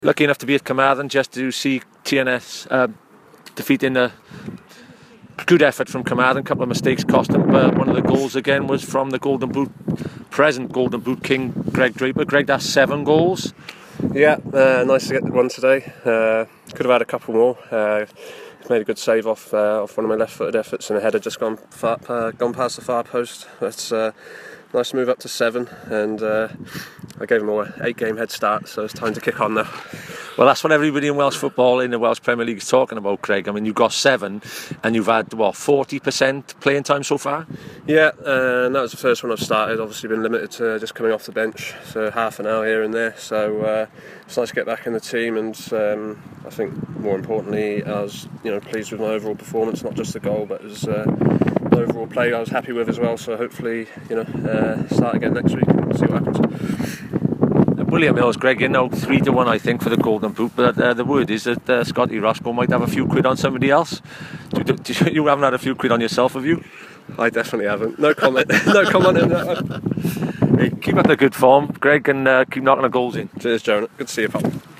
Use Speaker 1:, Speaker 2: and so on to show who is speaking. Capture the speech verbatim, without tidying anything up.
Speaker 1: Lucky enough to be at Carmarthen just to see T N S uh, defeating a good effort from Carmarthen. A couple of mistakes cost them, but one of the goals again was from the Golden Boot, present Golden Boot King, Greg Draper. Greg, that's seven goals.
Speaker 2: Yeah, uh, nice to get one today. Uh, could have had a couple more. Uh, made a good save off uh, off one of my left-footed efforts, and a header just gone far, uh, gone past the far post. That's uh, nice to move up to seven, and uh, I gave him an eight-game head start, so it's time to kick on now.
Speaker 1: Well, that's what everybody in Welsh football in the Welsh Premier League is talking about, Craig. I mean, you've got seven, and you've had, what, forty percent playing time so far?
Speaker 2: Yeah, uh, and that was the first one I've started. Obviously been limited to just coming off the bench, so half an hour here and there. So uh, it's nice to get back in the team, and um, I think more importantly, I was you know pleased with my overall performance, not just the goal, but as uh, the overall play I was happy with as well. So hopefully, you know, uh, start again next week and see what happens.
Speaker 1: William Mills, Greg, you know, three to one, I think, for the Golden Boot. But uh, the word is that uh, Scotty Roscoe might have a few quid on somebody else. Do, do, do, you haven't had a few quid on yourself, have you?
Speaker 2: I definitely haven't. No comment. no comment on that one.
Speaker 1: Hey, keep up the good form, Greg, and uh, keep knocking the goals in.
Speaker 2: Cheers, Jonah. Good to see you, pal.